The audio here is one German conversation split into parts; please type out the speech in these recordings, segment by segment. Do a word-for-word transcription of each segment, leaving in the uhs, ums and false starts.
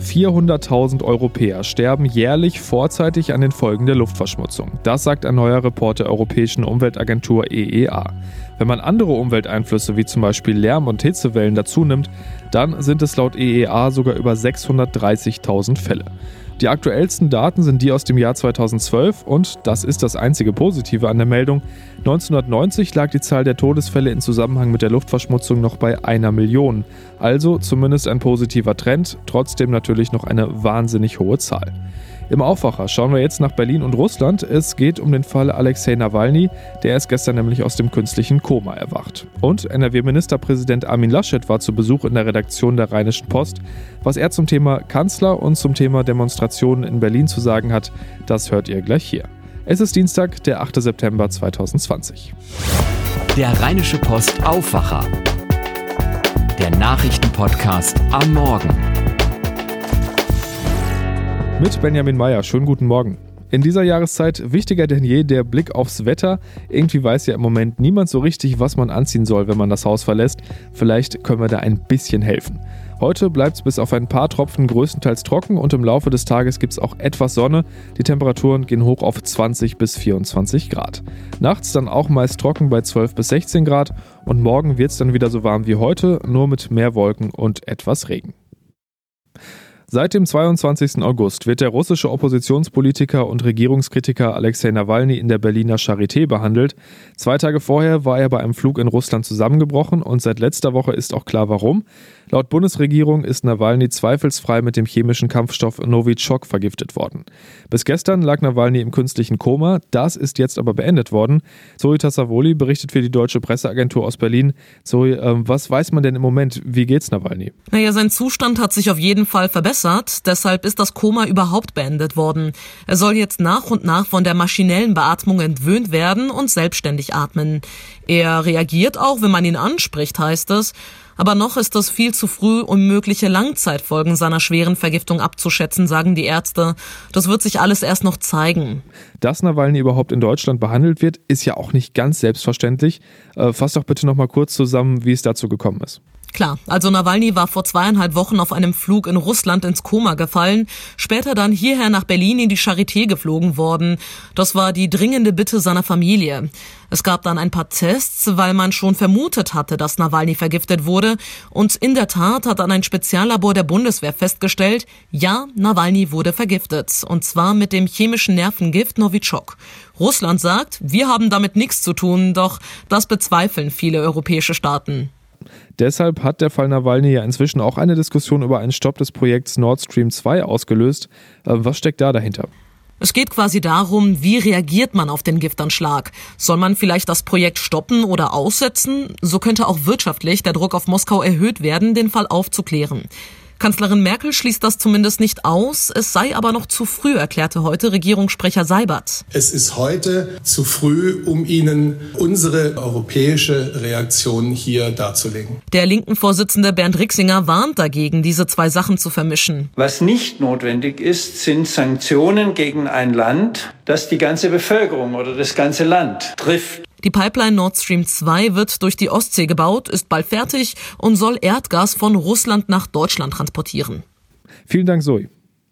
vierhunderttausend Europäer sterben jährlich vorzeitig an den Folgen der Luftverschmutzung. Das sagt ein neuer Report der Europäischen Umweltagentur E E A. Wenn man andere Umwelteinflüsse wie zum Beispiel Lärm und Hitzewellen dazu nimmt, dann sind es laut E E A sogar über sechshundertdreißigtausend Fälle. Die aktuellsten Daten sind die aus dem Jahr zweitausendzwölf und das ist das einzige Positive an der Meldung. neunzehnhundertneunzig lag die Zahl der Todesfälle in Zusammenhang mit der Luftverschmutzung noch bei einer Million. Also zumindest ein positiver Trend, trotzdem natürlich noch eine wahnsinnig hohe Zahl. Im Aufwacher schauen wir jetzt nach Berlin und Russland. Es geht um den Fall Alexei Nawalny, der ist gestern nämlich aus dem künstlichen Koma erwacht. Und N R W-Ministerpräsident Armin Laschet war zu Besuch in der Redaktion der Rheinischen Post. Was er zum Thema Kanzler und zum Thema Demonstrationen in Berlin zu sagen hat, das hört ihr gleich hier. Es ist Dienstag, der achte September zweitausendzwanzig. Der Rheinische Post Aufwacher. Der Nachrichtenpodcast am Morgen. Mit Benjamin Meyer, schönen guten Morgen. In dieser Jahreszeit wichtiger denn je der Blick aufs Wetter. Irgendwie weiß ja im Moment niemand so richtig, was man anziehen soll, wenn man das Haus verlässt. Vielleicht können wir da ein bisschen helfen. Heute bleibt es bis auf ein paar Tropfen größtenteils trocken und im Laufe des Tages gibt es auch etwas Sonne. Die Temperaturen gehen hoch auf zwanzig bis vierundzwanzig Grad. Nachts dann auch meist trocken bei zwölf bis sechzehn Grad und morgen wird es dann wieder so warm wie heute, nur mit mehr Wolken und etwas Regen. Seit dem zweiundzwanzigsten August wird der russische Oppositionspolitiker und Regierungskritiker Alexei Nawalny in der Berliner Charité behandelt. Zwei Tage vorher war er bei einem Flug in Russland zusammengebrochen und seit letzter Woche ist auch klar warum. Laut Bundesregierung ist Nawalny zweifelsfrei mit dem chemischen Kampfstoff Novichok vergiftet worden. Bis gestern lag Nawalny im künstlichen Koma, das ist jetzt aber beendet worden. Zoe Tassavoli berichtet für die Deutsche Presseagentur aus Berlin. Zoe, äh, was weiß man denn im Moment? Wie geht's Nawalny? Naja, sein Zustand hat sich auf jeden Fall verbessert, deshalb ist das Koma überhaupt beendet worden. Er soll jetzt nach und nach von der maschinellen Beatmung entwöhnt werden und selbstständig atmen. Er reagiert auch, wenn man ihn anspricht, heißt es. Aber noch ist es viel zu früh, um mögliche Langzeitfolgen seiner schweren Vergiftung abzuschätzen, sagen die Ärzte. Das wird sich alles erst noch zeigen. Dass Nawalny überhaupt in Deutschland behandelt wird, ist ja auch nicht ganz selbstverständlich. Äh, fass doch bitte noch mal kurz zusammen, wie es dazu gekommen ist. Klar, also Nawalny war vor zweieinhalb Wochen auf einem Flug in Russland ins Koma gefallen, später dann hierher nach Berlin in die Charité geflogen worden. Das war die dringende Bitte seiner Familie. Es gab dann ein paar Tests, weil man schon vermutet hatte, dass Nawalny vergiftet wurde. Und in der Tat hat dann ein Speziallabor der Bundeswehr festgestellt, ja, Nawalny wurde vergiftet. Und zwar mit dem chemischen Nervengift Novichok. Russland sagt, wir haben damit nichts zu tun, doch das bezweifeln viele europäische Staaten. Deshalb hat der Fall Nawalny ja inzwischen auch eine Diskussion über einen Stopp des Projekts Nord Stream zwei ausgelöst. Was steckt da dahinter? Es geht quasi darum, wie reagiert man auf den Giftanschlag? Soll man vielleicht das Projekt stoppen oder aussetzen? So könnte auch wirtschaftlich der Druck auf Moskau erhöht werden, den Fall aufzuklären. Kanzlerin Merkel schließt das zumindest nicht aus, es sei aber noch zu früh, erklärte heute Regierungssprecher Seibert. Es ist heute zu früh, um Ihnen unsere europäische Reaktion hier darzulegen. Der linken Vorsitzende Bernd Rixinger warnt dagegen, diese zwei Sachen zu vermischen. Was nicht notwendig ist, sind Sanktionen gegen ein Land, das die ganze Bevölkerung oder das ganze Land trifft. Die Pipeline Nord Stream zwei wird durch die Ostsee gebaut, ist bald fertig und soll Erdgas von Russland nach Deutschland transportieren. Vielen Dank, Zoe.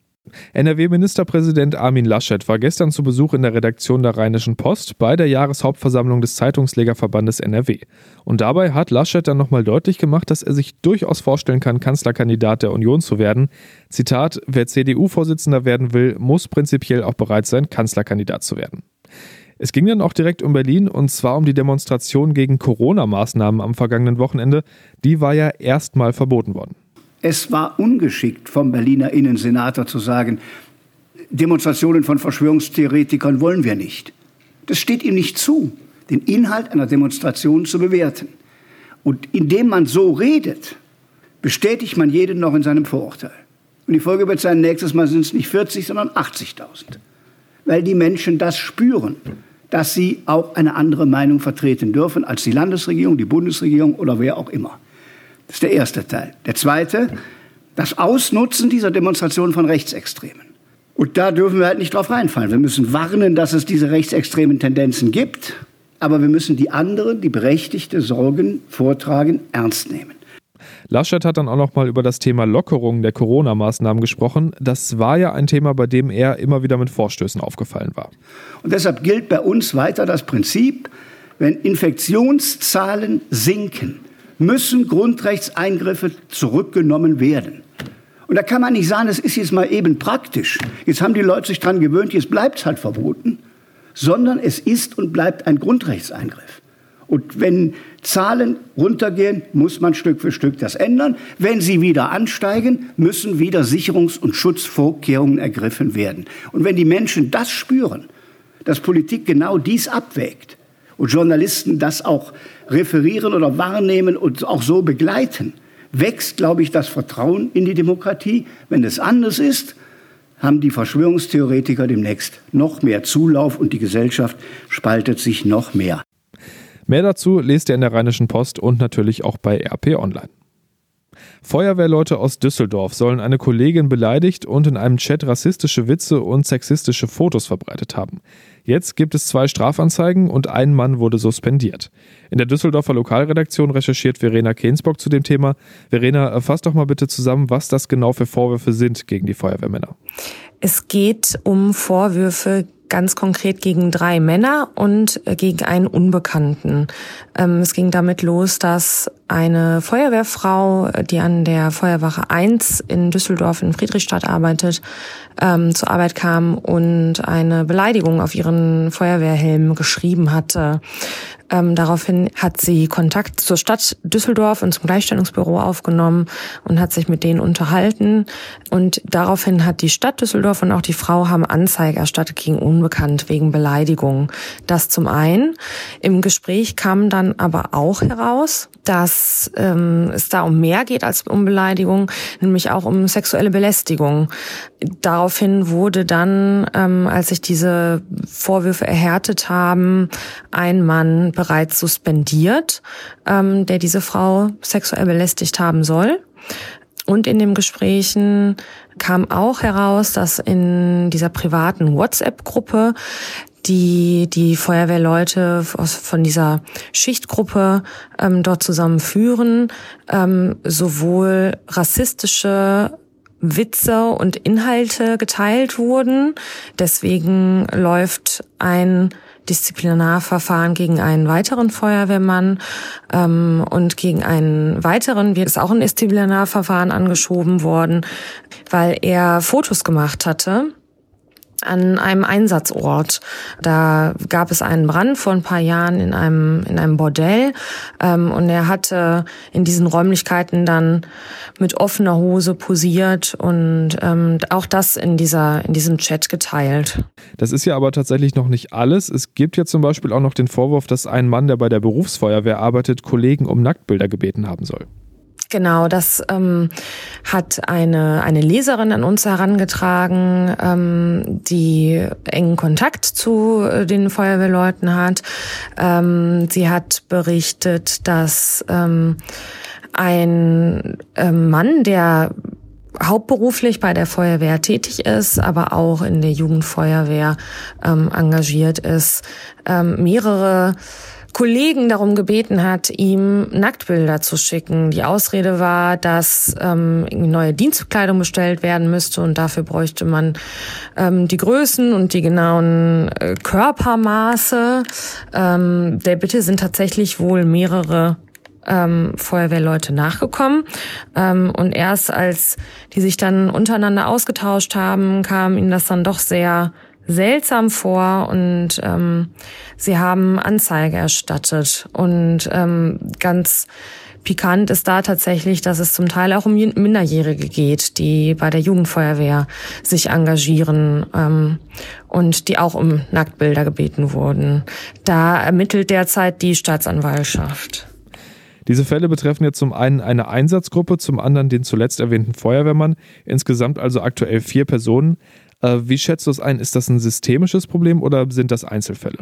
N R W-Ministerpräsident Armin Laschet war gestern zu Besuch in der Redaktion der Rheinischen Post bei der Jahreshauptversammlung des Zeitungslegerverbandes N R W. Und dabei hat Laschet dann nochmal deutlich gemacht, dass er sich durchaus vorstellen kann, Kanzlerkandidat der Union zu werden. Zitat, wer C D U-Vorsitzender werden will, muss prinzipiell auch bereit sein, Kanzlerkandidat zu werden. Es ging dann auch direkt um Berlin und zwar um die Demonstration gegen Corona-Maßnahmen am vergangenen Wochenende. Die war ja erstmal verboten worden. Es war ungeschickt vom Berliner Innensenator zu sagen, Demonstrationen von Verschwörungstheoretikern wollen wir nicht. Das steht ihm nicht zu, den Inhalt einer Demonstration zu bewerten. Und indem man so redet, bestätigt man jeden noch in seinem Vorurteil. Und die Folge wird sein, nächstes Mal sind es nicht vierzig, sondern achtzigtausend. Weil die Menschen das spüren, dass sie auch eine andere Meinung vertreten dürfen als die Landesregierung, die Bundesregierung oder wer auch immer. Das ist der erste Teil. Der zweite, das Ausnutzen dieser Demonstration von Rechtsextremen. Und da dürfen wir halt nicht drauf reinfallen. Wir müssen warnen, dass es diese rechtsextremen Tendenzen gibt, aber wir müssen die anderen, die berechtigte Sorgen vortragen, ernst nehmen. Laschet hat dann auch noch mal über das Thema Lockerung der Corona-Maßnahmen gesprochen. Das war ja ein Thema, bei dem er immer wieder mit Vorstößen aufgefallen war. Und deshalb gilt bei uns weiter das Prinzip, wenn Infektionszahlen sinken, müssen Grundrechtseingriffe zurückgenommen werden. Und da kann man nicht sagen, es ist jetzt mal eben praktisch. Jetzt haben die Leute sich dran gewöhnt, jetzt bleibt es halt verboten. Sondern es ist und bleibt ein Grundrechtseingriff. Und wenn Zahlen runtergehen, muss man Stück für Stück das ändern. Wenn sie wieder ansteigen, müssen wieder Sicherungs- und Schutzvorkehrungen ergriffen werden. Und wenn die Menschen das spüren, dass Politik genau dies abwägt und Journalisten das auch referieren oder wahrnehmen und auch so begleiten, wächst, glaube ich, das Vertrauen in die Demokratie. Wenn es anders ist, haben die Verschwörungstheoretiker demnächst noch mehr Zulauf und die Gesellschaft spaltet sich noch mehr. Mehr dazu lest ihr in der Rheinischen Post und natürlich auch bei R P Online. Feuerwehrleute aus Düsseldorf sollen eine Kollegin beleidigt und in einem Chat rassistische Witze und sexistische Fotos verbreitet haben. Jetzt gibt es zwei Strafanzeigen und ein Mann wurde suspendiert. In der Düsseldorfer Lokalredaktion recherchiert Verena Kehnsbock zu dem Thema. Verena, fass doch mal bitte zusammen, was das genau für Vorwürfe sind gegen die Feuerwehrmänner. Es geht um Vorwürfe ganz konkret gegen drei Männer und gegen einen Unbekannten. Es ging damit los, dass eine Feuerwehrfrau, die an der Feuerwache eins in Düsseldorf in Friedrichstadt arbeitet, zur Arbeit kam und eine Beleidigung auf ihren Feuerwehrhelm geschrieben hatte. Ähm, daraufhin hat sie Kontakt zur Stadt Düsseldorf und zum Gleichstellungsbüro aufgenommen und hat sich mit denen unterhalten. Und daraufhin hat die Stadt Düsseldorf und auch die Frau haben Anzeige erstattet gegen Unbekannt wegen Beleidigung. Das zum einen. Im Gespräch kam dann aber auch heraus, dass ähm, es da um mehr geht als um Beleidigung, nämlich auch um sexuelle Belästigung. Daraufhin wurde dann, ähm, als sich diese Vorwürfe erhärtet haben, ein Mann bereits suspendiert, ähm, der diese Frau sexuell belästigt haben soll. Und in den Gesprächen kam auch heraus, dass in dieser privaten WhatsApp-Gruppe, die die Feuerwehrleute aus, von dieser Schichtgruppe ähm, dort zusammen führen, ähm, sowohl rassistische Witze und Inhalte geteilt wurden. Deswegen läuft ein Disziplinarverfahren gegen einen weiteren Feuerwehrmann ähm, und gegen einen weiteren wird es auch ein Disziplinarverfahren angeschoben worden, weil er Fotos gemacht hatte an einem Einsatzort. Da gab es einen Brand vor ein paar Jahren in einem in einem Bordell ähm, und er hatte in diesen Räumlichkeiten dann mit offener Hose posiert und ähm, auch das in dieser in diesem Chat geteilt. Das ist ja aber tatsächlich noch nicht alles. Es gibt ja zum Beispiel auch noch den Vorwurf, dass ein Mann, der bei der Berufsfeuerwehr arbeitet, Kollegen um Nacktbilder gebeten haben soll. Genau, das ähm, hat eine eine Leserin an uns herangetragen, ähm, die engen Kontakt zu äh, den Feuerwehrleuten hat. Ähm, sie hat berichtet, dass ähm, ein äh, Mann, der hauptberuflich bei der Feuerwehr tätig ist, aber auch in der Jugendfeuerwehr ähm, engagiert ist, ähm, mehrere Kollegen darum gebeten hat, ihm Nacktbilder zu schicken. Die Ausrede war, dass ähm, neue Dienstkleidung bestellt werden müsste und dafür bräuchte man ähm, die Größen und die genauen äh, Körpermaße. Ähm, der Bitte sind tatsächlich wohl mehrere ähm, Feuerwehrleute nachgekommen. Ähm, und erst als die sich dann untereinander ausgetauscht haben, kam ihnen das dann doch sehr seltsam vor und ähm, sie haben Anzeige erstattet. Und ähm, ganz pikant ist da tatsächlich, dass es zum Teil auch um Minderjährige geht, die bei der Jugendfeuerwehr sich engagieren ähm, und die auch um Nacktbilder gebeten wurden. Da ermittelt derzeit die Staatsanwaltschaft. Diese Fälle betreffen jetzt zum einen eine Einsatzgruppe, zum anderen den zuletzt erwähnten Feuerwehrmann. Insgesamt also aktuell vier Personen. Wie schätzt du es ein? Ist das ein systemisches Problem oder sind das Einzelfälle?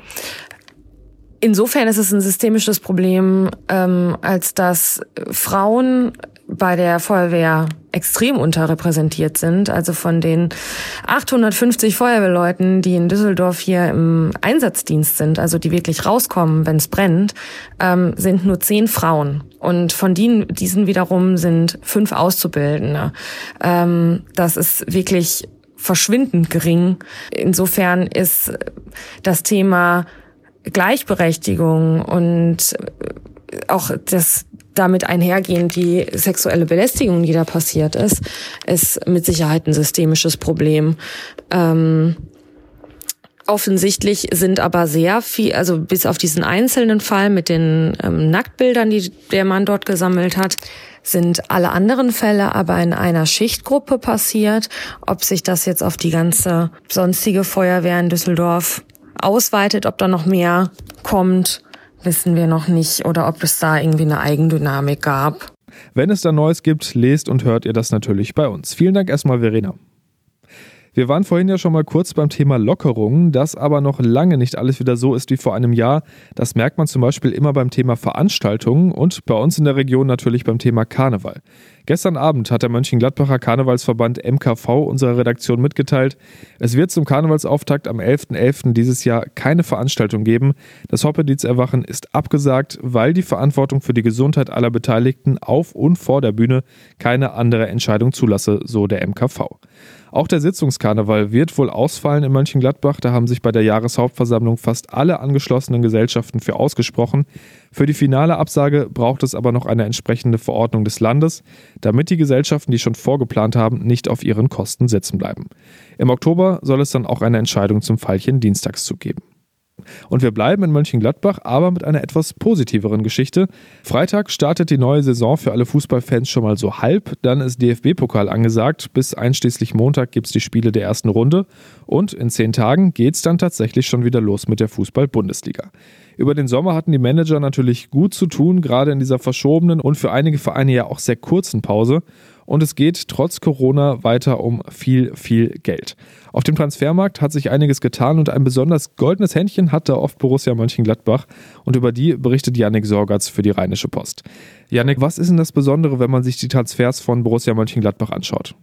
Insofern ist es ein systemisches Problem, ähm, als dass Frauen bei der Feuerwehr extrem unterrepräsentiert sind. Also von den achthundertfünfzig Feuerwehrleuten, die in Düsseldorf hier im Einsatzdienst sind, also die wirklich rauskommen, wenn es brennt, ähm, sind nur zehn Frauen. Und von denen, diesen wiederum sind fünf Auszubildende. Ähm, das ist wirklich verschwindend gering. Insofern ist das Thema Gleichberechtigung und auch das damit einhergehend die sexuelle Belästigung, die da passiert ist, ist mit Sicherheit ein systemisches Problem. Ähm, offensichtlich sind aber sehr viel, also bis auf diesen einzelnen Fall mit den ähm, Nacktbildern, die der Mann dort gesammelt hat, sind alle anderen Fälle aber in einer Schichtgruppe passiert. Ob sich das jetzt auf die ganze sonstige Feuerwehr in Düsseldorf ausweitet, ob da noch mehr kommt, wissen wir noch nicht, oder ob es da irgendwie eine Eigendynamik gab. Wenn es da Neues gibt, lest und hört ihr das natürlich bei uns. Vielen Dank erstmal, Verena. Wir waren vorhin ja schon mal kurz beim Thema Lockerungen, das aber noch lange nicht alles wieder so ist wie vor einem Jahr. Das merkt man zum Beispiel immer beim Thema Veranstaltungen und bei uns in der Region natürlich beim Thema Karneval. Gestern Abend hat der Mönchengladbacher Karnevalsverband M K V unserer Redaktion mitgeteilt, es wird zum Karnevalsauftakt am elften elften dieses Jahr keine Veranstaltung geben. Das Hoppeditz-Erwachen ist abgesagt, weil die Verantwortung für die Gesundheit aller Beteiligten auf und vor der Bühne keine andere Entscheidung zulasse, so der M K V. Auch der Sitzungskarneval wird wohl ausfallen in Mönchengladbach. Da haben sich bei der Jahreshauptversammlung fast alle angeschlossenen Gesellschaften für ausgesprochen. Für die finale Absage braucht es aber noch eine entsprechende Verordnung des Landes, damit die Gesellschaften, die schon vorgeplant haben, nicht auf ihren Kosten sitzen bleiben. Im Oktober soll es dann auch eine Entscheidung zum Veilchen-Dienstagszug geben. Und wir bleiben in Mönchengladbach, aber mit einer etwas positiveren Geschichte. Freitag startet die neue Saison für alle Fußballfans schon mal so halb. Dann ist D F B-Pokal angesagt. Bis einschließlich Montag gibt es die Spiele der ersten Runde. Und in zehn Tagen geht es dann tatsächlich schon wieder los mit der Fußball-Bundesliga. Über den Sommer hatten die Manager natürlich gut zu tun, gerade in dieser verschobenen und für einige Vereine ja auch sehr kurzen Pause. Und es geht trotz Corona weiter um viel, viel Geld. Auf dem Transfermarkt hat sich einiges getan und ein besonders goldenes Händchen hat da oft Borussia Mönchengladbach. Und über die berichtet Yannick Sorgatz für die Rheinische Post. Yannick, was ist denn das Besondere, wenn man sich die Transfers von Borussia Mönchengladbach anschaut?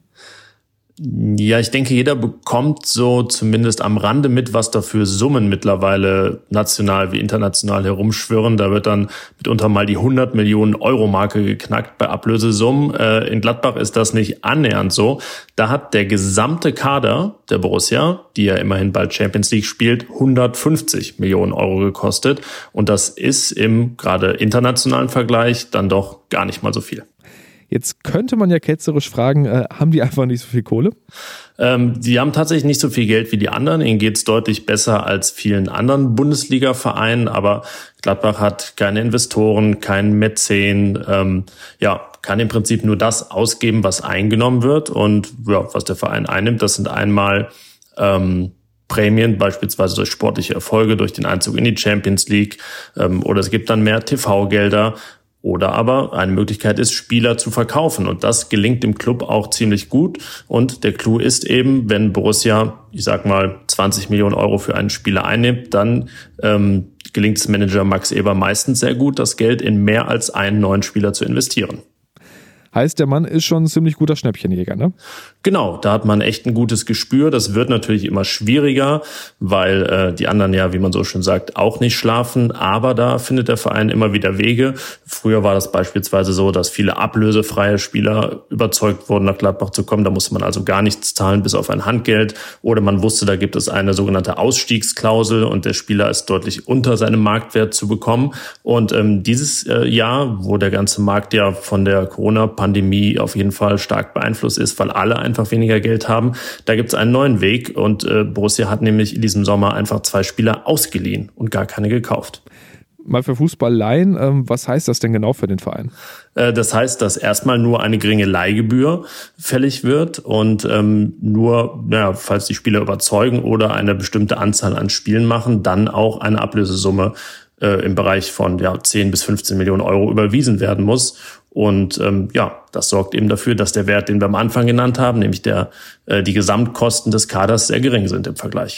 Ja, ich denke, jeder bekommt so zumindest am Rande mit, was da für Summen mittlerweile national wie international herumschwirren. Da wird dann mitunter mal die hundert Millionen Euro Marke geknackt bei Ablösesummen. Äh, in Gladbach ist das nicht annähernd so. Da hat der gesamte Kader der Borussia, die ja immerhin bald Champions League spielt, hundertfünfzig Millionen Euro gekostet. Und das ist im gerade internationalen Vergleich dann doch gar nicht mal so viel. Jetzt könnte man ja ketzerisch fragen, äh, haben die einfach nicht so viel Kohle? Ähm, die haben tatsächlich nicht so viel Geld wie die anderen. Ihnen geht's deutlich besser als vielen anderen Bundesliga-Vereinen. Aber Gladbach hat keine Investoren, keinen Mäzen, ähm, ja, kann im Prinzip nur das ausgeben, was eingenommen wird. Und ja, was der Verein einnimmt, das sind einmal ähm, Prämien, beispielsweise durch sportliche Erfolge, durch den Einzug in die Champions League. Ähm, oder es gibt dann mehr T V-Gelder. Oder aber eine Möglichkeit ist, Spieler zu verkaufen. Und das gelingt dem Club auch ziemlich gut. Und der Clou ist eben, wenn Borussia, ich sag mal, zwanzig Millionen Euro für einen Spieler einnimmt, dann ähm, gelingt es Manager Max Eber meistens sehr gut, das Geld in mehr als einen neuen Spieler zu investieren. Heißt, der Mann ist schon ein ziemlich guter Schnäppchenjäger, ne? Genau, da hat man echt ein gutes Gespür. Das wird natürlich immer schwieriger, weil äh, die anderen ja, wie man so schön sagt, auch nicht schlafen. Aber da findet der Verein immer wieder Wege. Früher war das beispielsweise so, dass viele ablösefreie Spieler überzeugt wurden, nach Gladbach zu kommen. Da musste man also gar nichts zahlen, bis auf ein Handgeld. Oder man wusste, da gibt es eine sogenannte Ausstiegsklausel und der Spieler ist deutlich unter seinem Marktwert zu bekommen. Und ähm, dieses äh, Jahr, wo der ganze Markt ja von der Corona-Pandemie auf jeden Fall stark beeinflusst ist, weil alle einfach weniger Geld haben, da gibt es einen neuen Weg. Und äh, Borussia hat nämlich in diesem Sommer einfach zwei Spieler ausgeliehen und gar keine gekauft. Mal für Fußball leihen, ähm, was heißt das denn genau für den Verein? Äh, das heißt, dass erstmal nur eine geringe Leihgebühr fällig wird und ähm, nur, naja, falls die Spieler überzeugen oder eine bestimmte Anzahl an Spielen machen, dann auch eine Ablösesumme äh, im Bereich von ja, zehn bis fünfzehn Millionen Euro überwiesen werden muss. Und ähm, ja, das sorgt eben dafür, dass der Wert, den wir am Anfang genannt haben, nämlich der äh, die Gesamtkosten des Kaders sehr gering sind im Vergleich.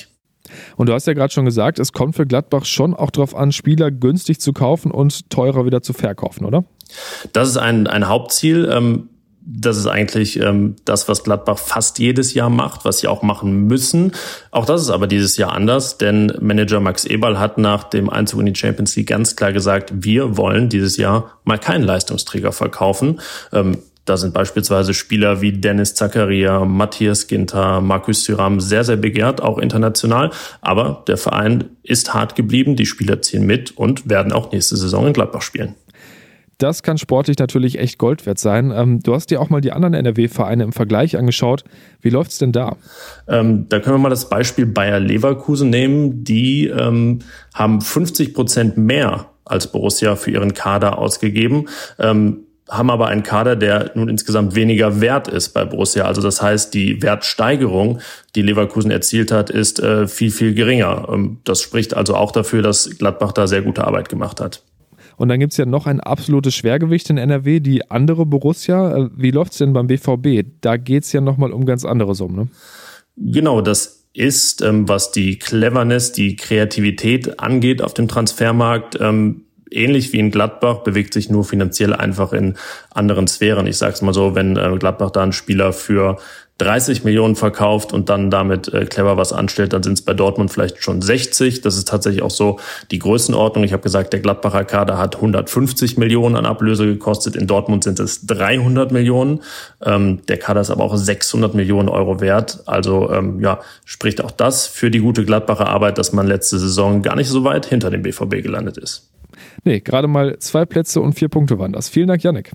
Und du hast ja gerade schon gesagt, es kommt für Gladbach schon auch darauf an, Spieler günstig zu kaufen und teurer wieder zu verkaufen, oder? Das ist ein, ein Hauptziel. Ähm Das ist eigentlich ähm, das, was Gladbach fast jedes Jahr macht, was sie auch machen müssen. Auch das ist aber dieses Jahr anders, denn Manager Max Eberl hat nach dem Einzug in die Champions League ganz klar gesagt, wir wollen dieses Jahr mal keinen Leistungsträger verkaufen. Ähm, da sind beispielsweise Spieler wie Dennis Zakaria, Matthias Ginter, Marcus Thuram sehr, sehr begehrt, auch international. Aber der Verein ist hart geblieben, die Spieler ziehen mit und werden auch nächste Saison in Gladbach spielen. Das kann sportlich natürlich echt Gold wert sein. Ähm, du hast dir auch mal die anderen N R W-Vereine im Vergleich angeschaut. Wie läuft's denn da? Ähm, da können wir mal das Beispiel Bayer Leverkusen nehmen. Die ähm, haben fünfzig Prozent mehr als Borussia für ihren Kader ausgegeben, ähm, haben aber einen Kader, der nun insgesamt weniger wert ist bei Borussia. Also das heißt, die Wertsteigerung, die Leverkusen erzielt hat, ist äh, viel, viel geringer. Ähm, das spricht also auch dafür, dass Gladbach da sehr gute Arbeit gemacht hat. Und dann gibt es ja noch ein absolutes Schwergewicht in N R W, die andere Borussia. Wie läuft es denn beim B V B? Da geht es ja nochmal um ganz andere Summen, ne? Genau, das ist, ähm, was die Cleverness, die Kreativität angeht auf dem Transfermarkt, ähm, ähnlich wie in Gladbach, bewegt sich nur finanziell einfach in anderen Sphären. Ich sage es mal so, wenn äh, Gladbach da einen Spieler für dreißig Millionen verkauft und dann damit äh, clever was anstellt, dann sind es bei Dortmund vielleicht schon sechzig. Das ist tatsächlich auch so die Größenordnung. Ich habe gesagt, der Gladbacher Kader hat hundertfünfzig Millionen an Ablöse gekostet. In Dortmund sind es dreihundert Millionen. Ähm, der Kader ist aber auch sechshundert Millionen Euro wert. Also ähm, ja, spricht auch das für die gute Gladbacher Arbeit, dass man letzte Saison gar nicht so weit hinter dem B V B gelandet ist. Nee, gerade mal zwei Plätze und vier Punkte waren das. Vielen Dank, Yannick.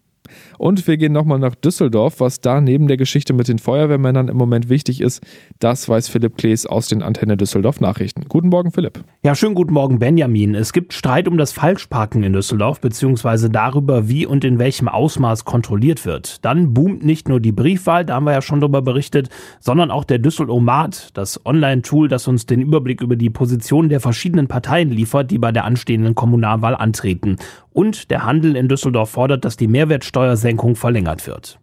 Und wir gehen nochmal nach Düsseldorf, was da neben der Geschichte mit den Feuerwehrmännern im Moment wichtig ist. Das weiß Philipp Klees aus den Antenne Düsseldorf Nachrichten. Guten Morgen, Philipp. Ja, schönen guten Morgen, Benjamin. Es gibt Streit um das Falschparken in Düsseldorf, beziehungsweise darüber, wie und in welchem Ausmaß kontrolliert wird. Dann boomt nicht nur die Briefwahl, da haben wir ja schon darüber berichtet, sondern auch der Düsselomat, das Online-Tool, das uns den Überblick über die Positionen der verschiedenen Parteien liefert, die bei der anstehenden Kommunalwahl antreten. Und der Handel in Düsseldorf fordert, dass die Mehrwertsteuersenkung verlängert wird.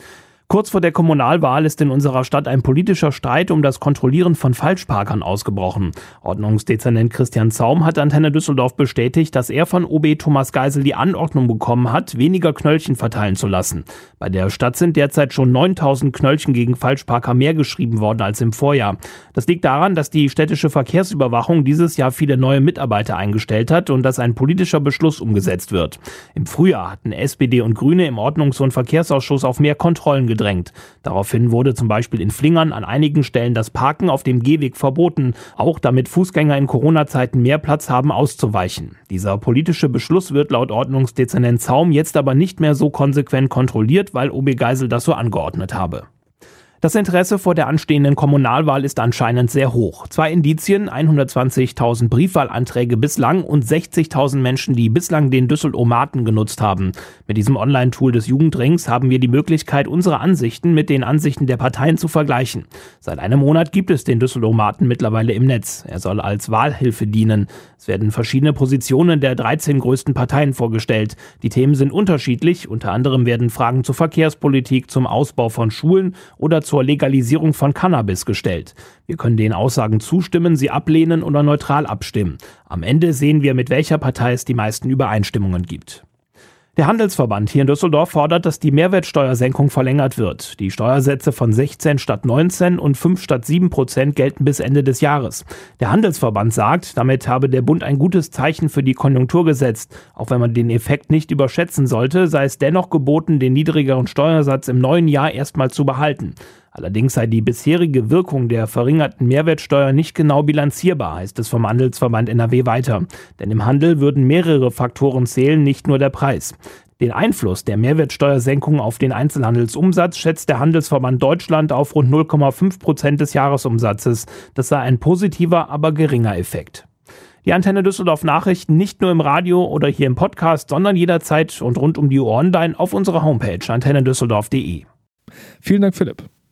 Kurz vor der Kommunalwahl ist in unserer Stadt ein politischer Streit um das Kontrollieren von Falschparkern ausgebrochen. Ordnungsdezernent Christian Zaum hat Antenne Düsseldorf bestätigt, dass er von O B Thomas Geisel die Anordnung bekommen hat, weniger Knöllchen verteilen zu lassen. Bei der Stadt sind derzeit schon neuntausend Knöllchen gegen Falschparker mehr geschrieben worden als im Vorjahr. Das liegt daran, dass die städtische Verkehrsüberwachung dieses Jahr viele neue Mitarbeiter eingestellt hat und dass ein politischer Beschluss umgesetzt wird. Im Frühjahr hatten S P D und Grüne im Ordnungs- und Verkehrsausschuss auf mehr Kontrollen gedrängt. Gedrängt. Daraufhin wurde zum Beispiel in Flingern an einigen Stellen das Parken auf dem Gehweg verboten, auch damit Fußgänger in Corona-Zeiten mehr Platz haben auszuweichen. Dieser politische Beschluss wird laut Ordnungsdezernent Zaum jetzt aber nicht mehr so konsequent kontrolliert, weil O B Geisel das so angeordnet habe. Das Interesse vor der anstehenden Kommunalwahl ist anscheinend sehr hoch. Zwei Indizien, hundertzwanzigtausend Briefwahlanträge bislang und sechzigtausend Menschen, die bislang den Düsselomaten genutzt haben. Mit diesem Online-Tool des Jugendrings haben wir die Möglichkeit, unsere Ansichten mit den Ansichten der Parteien zu vergleichen. Seit einem Monat gibt es den Düsselomaten mittlerweile im Netz. Er soll als Wahlhilfe dienen. Es werden verschiedene Positionen der dreizehn größten Parteien vorgestellt. Die Themen sind unterschiedlich. Unter anderem werden Fragen zur Verkehrspolitik, zum Ausbau von Schulen oder zur Legalisierung von Cannabis gestellt. Wir können den Aussagen zustimmen, sie ablehnen oder neutral abstimmen. Am Ende sehen wir, mit welcher Partei es die meisten Übereinstimmungen gibt. Der Handelsverband hier in Düsseldorf fordert, dass die Mehrwertsteuersenkung verlängert wird. Die Steuersätze von sechzehn statt neunzehn und fünf statt sieben Prozent gelten bis Ende des Jahres. Der Handelsverband sagt, damit habe der Bund ein gutes Zeichen für die Konjunktur gesetzt. Auch wenn man den Effekt nicht überschätzen sollte, sei es dennoch geboten, den niedrigeren Steuersatz im neuen Jahr erstmal zu behalten. Allerdings sei die bisherige Wirkung der verringerten Mehrwertsteuer nicht genau bilanzierbar, heißt es vom Handelsverband N R W weiter. Denn im Handel würden mehrere Faktoren zählen, nicht nur der Preis. Den Einfluss der Mehrwertsteuersenkung auf den Einzelhandelsumsatz schätzt der Handelsverband Deutschland auf rund null Komma fünf Prozent des Jahresumsatzes. Das sei ein positiver, aber geringer Effekt. Die Antenne Düsseldorf Nachrichten nicht nur im Radio oder hier im Podcast, sondern jederzeit und rund um die Uhr online auf unserer Homepage antenne düsseldorf punkt de. Vielen Dank, Philipp.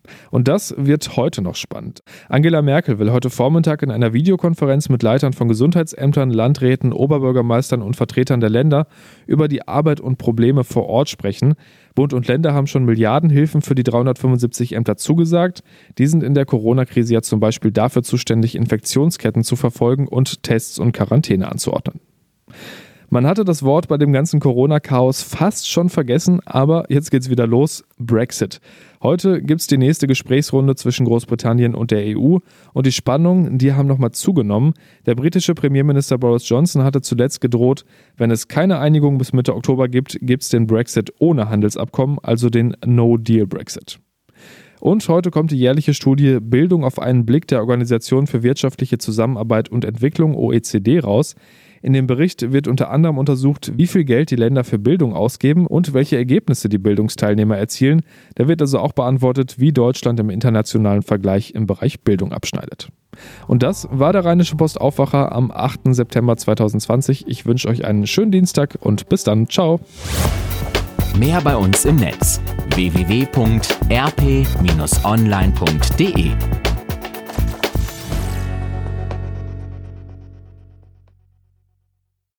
Und das wird heute noch spannend. Angela Merkel will heute Vormittag in einer Videokonferenz mit Leitern von Gesundheitsämtern, Landräten, Oberbürgermeistern und Vertretern der Länder über die Arbeit und Probleme vor Ort sprechen. Bund und Länder haben schon Milliardenhilfen für die dreihundertfünfundsiebzig Ämter zugesagt. Die sind in der Corona-Krise ja zum Beispiel dafür zuständig, Infektionsketten zu verfolgen und Tests und Quarantäne anzuordnen. Man hatte das Wort bei dem ganzen Corona-Chaos fast schon vergessen, aber jetzt geht's wieder los. Brexit. Heute gibt's die nächste Gesprächsrunde zwischen Großbritannien und der E U und die Spannungen, die haben nochmal zugenommen. Der britische Premierminister Boris Johnson hatte zuletzt gedroht, wenn es keine Einigung bis Mitte Oktober gibt, gibt's den Brexit ohne Handelsabkommen, also den No-Deal-Brexit. Und heute kommt die jährliche Studie Bildung auf einen Blick der Organisation für wirtschaftliche Zusammenarbeit und Entwicklung O E C D raus. In dem Bericht wird unter anderem untersucht, wie viel Geld die Länder für Bildung ausgeben und welche Ergebnisse die Bildungsteilnehmer erzielen. Da wird also auch beantwortet, wie Deutschland im internationalen Vergleich im Bereich Bildung abschneidet. Und das war der Rheinische Post Aufwacher am achten September zweitausendzwanzig. Ich wünsche euch einen schönen Dienstag und bis dann. Ciao. Mehr bei uns im Netz w w w punkt r p Bindestrich online punkt d e